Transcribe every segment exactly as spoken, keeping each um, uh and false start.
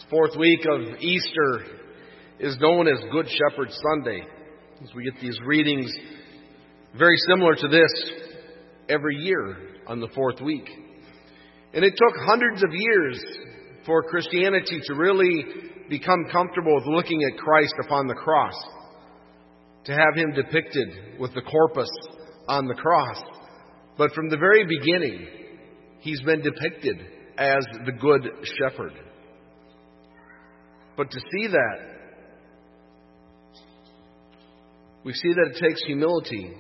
This fourth week of Easter is known as Good Shepherd Sunday, as we get these readings very similar to this every year on the fourth week. And it took hundreds of years for Christianity to really become comfortable with looking at Christ upon the cross, to have Him depicted with the corpus on the cross. But from the very beginning, He's been depicted as the Good Shepherd. But to see that, we see that it takes humility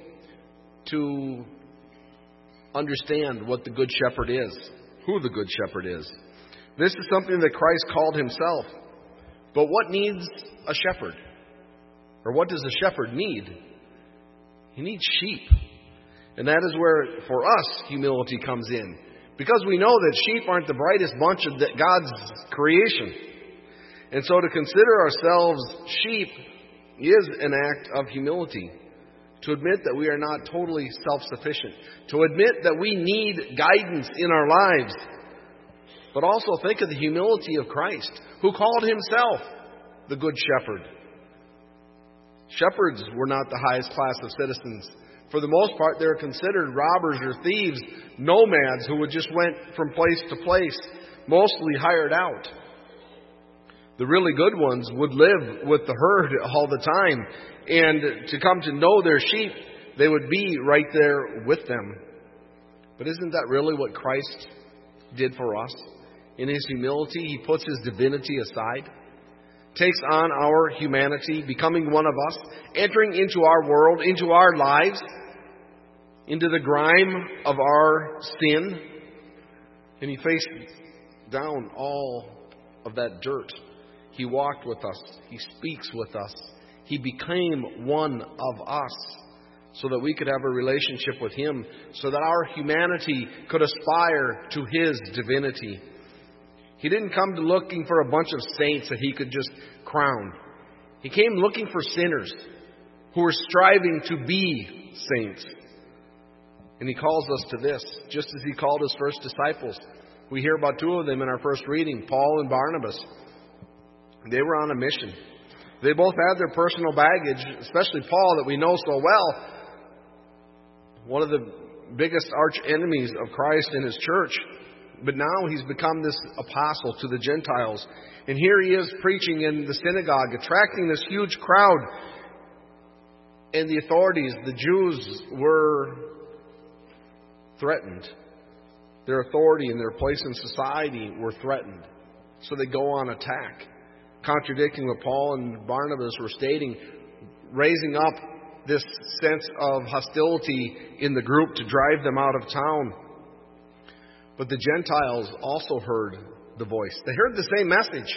to understand what the Good Shepherd is, who the Good Shepherd is. This is something that Christ called Himself. But what needs a shepherd? Or what does a shepherd need? He needs sheep. And that is where, for us, humility comes in. Because we know that sheep aren't the brightest bunch of God's creation. And so to consider ourselves sheep is an act of humility. To admit that we are not totally self-sufficient. To admit that we need guidance in our lives. But also think of the humility of Christ, who called Himself the Good Shepherd. Shepherds were not the highest class of citizens. For the most part, they were considered robbers or thieves, nomads who would just went from place to place, mostly hired out. The really good ones would live with the herd all the time, and to come to know their sheep, they would be right there with them. But isn't that really what Christ did for us? In His humility, He puts His divinity aside, takes on our humanity, becoming one of us, entering into our world, into our lives, into the grime of our sin, and He faced down all of that dirt. He walked with us. He speaks with us. He became one of us so that we could have a relationship with Him, so that our humanity could aspire to His divinity. He didn't come to looking for a bunch of saints that He could just crown. He came looking for sinners who were striving to be saints. And He calls us to this, just as He called His first disciples. We hear about two of them in our first reading, Paul and Barnabas. They were on a mission. They both had their personal baggage, especially Paul that we know so well. One of the biggest arch enemies of Christ in His church. But now he's become this apostle to the Gentiles. And here he is preaching in the synagogue, attracting this huge crowd. And the authorities, the Jews, were threatened. Their authority and their place in society were threatened. So they go on attack, contradicting what Paul and Barnabas were stating, raising up this sense of hostility in the group to drive them out of town. But the Gentiles also heard the voice. They heard the same message.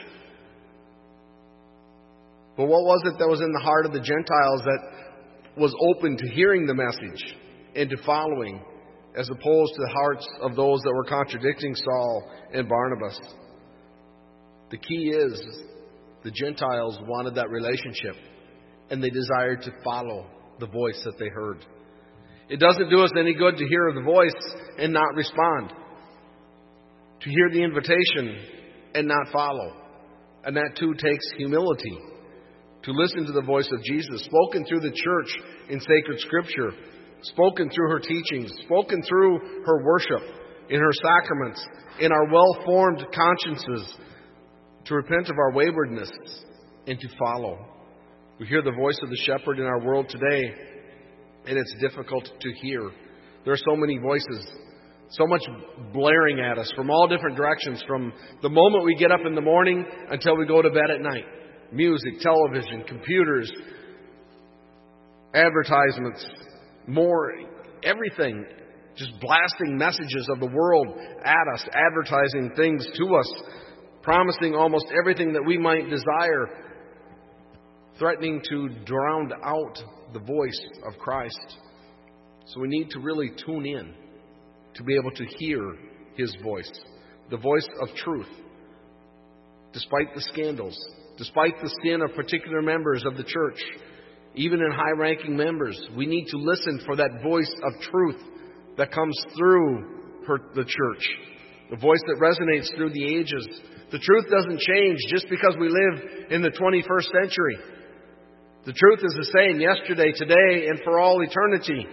But what was it that was in the heart of the Gentiles that was open to hearing the message and to following, as opposed to the hearts of those that were contradicting Saul and Barnabas? The key is the Gentiles wanted that relationship, and they desired to follow the voice that they heard. It doesn't do us any good to hear the voice and not respond. To hear the invitation and not follow. And that too takes humility. To listen to the voice of Jesus, spoken through the church in sacred scripture, spoken through her teachings, spoken through her worship, in her sacraments, in our well-formed consciences, to repent of our waywardness and to follow. We hear the voice of the shepherd in our world today, and it's difficult to hear. There are so many voices, so much blaring at us from all different directions, from the moment we get up in the morning until we go to bed at night. Music, television, computers, advertisements, more, everything. Just blasting messages of the world at us, advertising things to us, promising almost everything that we might desire, threatening to drown out the voice of Christ. So we need to really tune in to be able to hear His voice, the voice of truth. Despite the scandals, despite the sin of particular members of the church, even in high-ranking members, we need to listen for that voice of truth that comes through her, the church. a voice that resonates through the ages. The truth doesn't change just because we live in the twenty-first century. The truth is the same yesterday, today, and for all eternity.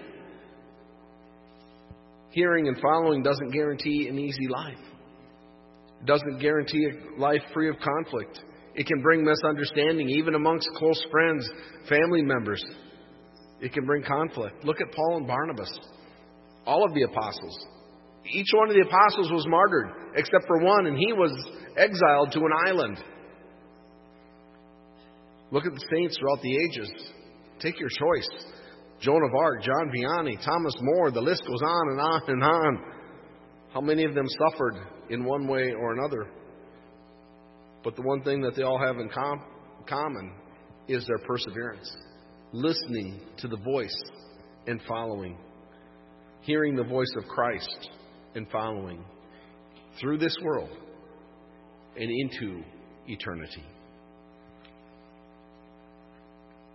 Hearing and following doesn't guarantee an easy life. It doesn't guarantee a life free of conflict. It can bring misunderstanding, even amongst close friends, family members. It can bring conflict. Look at Paul and Barnabas. All of the apostles. Each one of the apostles was martyred, except for one, and he was exiled to an island. Look at the saints throughout the ages. Take your choice. Joan of Arc, John Vianney, Thomas More, the list goes on and on and on. How many of them suffered in one way or another? But the one thing that they all have in com- common is their perseverance. Listening to the voice and following. Hearing the voice of Christ and following through this world and into eternity.